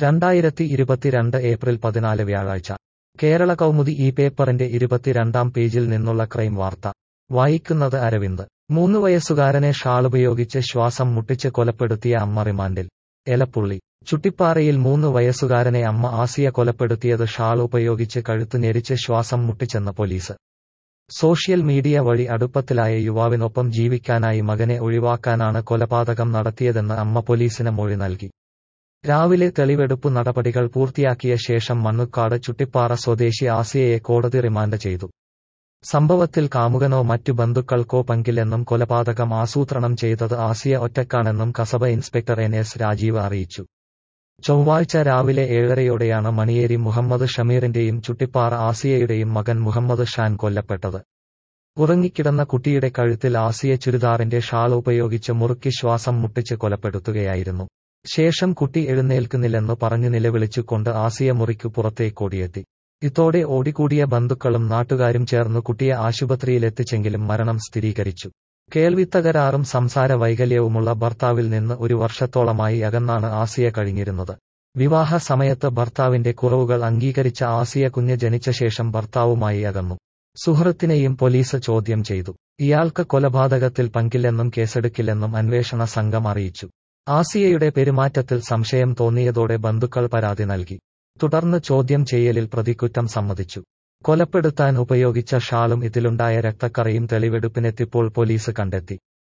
2022 April 14 വ്യാഴാഴ്ച കേരള കൗമുദി ഈ പേപ്പറിന്റെ 22-ാം പേജിൽ നിന്നുള്ള ക്രൈം വാർത്ത വായിക്കുന്നത് അരവിന്ദ് 3 വയസ്സുകാരനെ ഷാളുപയോഗിച്ച് ശ്വാസം മുട്ടിച്ച് കൊലപ്പെടുത്തിയ അമ്മ റിമാൻഡിൽ എലപ്പുള്ളി ചുട്ടിപ്പാറയിൽ 3 വയസ്സുകാരനെ അമ്മ ആസിയ കൊലപ്പെടുത്തിയത് ഷാൾ ഉപയോഗിച്ച് കഴുത്ത് ഞെരിച്ച് ശ്വാസം മുട്ടിച്ചെന്ന് പോലീസ് സോഷ്യൽ മീഡിയ വഴി അടുപ്പത്തിലായ യുവാവിനൊപ്പം ജീവിക്കാനായി മകനെ ഒഴിവാക്കാനാണ് കൊലപാതകം നടത്തിയതെന്ന് അമ്മ പോലീസിന് മൊഴി നൽകി രാവിലെ തെളിവെടുപ്പ് നടപടികൾ പൂർത്തിയാക്കിയ ശേഷം മണ്ണുക്കാട് ചുട്ടിപ്പാറ സ്വദേശി ആസിയയെ കോടതി റിമാൻഡ് ചെയ്തു സംഭവത്തിൽ കാമുകനോ മറ്റു ബന്ധുക്കൾക്കോ പങ്കില്ലെന്നും കൊലപാതകം ആസൂത്രണം ചെയ്തത് ആസിയ ഒറ്റക്കാണെന്നും കസബ ഇൻസ്പെക്ടർ NS രാജീവ് അറിയിച്ചു ചൊവ്വാഴ്ച രാവിലെ 7:30യോടെയാണ് മണിയേരി മുഹമ്മദ് ഷമീറിന്റെയും ചുട്ടിപ്പാറ ആസിയയുടെയും മകൻ മുഹമ്മദ് ഷാൻ കൊല്ലപ്പെട്ടത് ഉറങ്ങിക്കിടന്ന കുട്ടിയുടെ കഴുത്തിൽ ആസിയ ചുരിദാറിന്റെ ഷാൾ ഉപയോഗിച്ച് മുറുക്കി ശ്വാസം മുട്ടിച്ച് കൊലപ്പെടുത്തുകയായിരുന്നു ശേഷം കുട്ടി എഴുന്നേൽക്കുന്നില്ലെന്ന് പറഞ്ഞു നിലവിളിച്ചുകൊണ്ട് ആസിയ മുറിക്കു പുറത്തേക്കോടിയെത്തി ഇതോടെ ഓടിക്കൂടിയ ബന്ധുക്കളും നാട്ടുകാരും ചേർന്ന് കുട്ടിയെ ആശുപത്രിയിലെത്തിച്ചെങ്കിലും മരണം സ്ഥിരീകരിച്ചു കേൾവിത്തകരാറും സംസാര വൈകല്യവുമുള്ള ഭർത്താവിൽ നിന്ന് 1 വർഷത്തോളമായി അകന്നാണ് ആസിയ കഴിഞ്ഞിരുന്നത് വിവാഹ സമയത്ത് ഭർത്താവിന്റെ കുറവുകൾ അംഗീകരിച്ച ആസിയ കുഞ്ഞ് ജനിച്ച ശേഷം ഭർത്താവുമായി അകന്നു സുഹൃത്തിനെയും പോലീസ് ചോദ്യം ചെയ്തു ഇയാൾക്ക് കൊലപാതകത്തിൽ പങ്കില്ലെന്നും കേസെടുക്കില്ലെന്നും അന്വേഷണ സംഘം അറിയിച്ചു ആസിയയുടെ പെരുമാറ്റത്തിൽ സംശയം തോന്നിയതോടെ ബന്ധുക്കൾ പരാതി നൽകി തുടർന്ന് ചോദ്യം ചെയ്യലിൽ പ്രതി കുറ്റം സമ്മതിച്ചു കൊലപ്പെടുത്താൻ ഉപയോഗിച്ച ഷാളും ഇതിലുണ്ടായ രക്തക്കറയും തെളിവെടുപ്പിനെത്തിയപ്പോൾ പോലീസ് കണ്ടെത്തി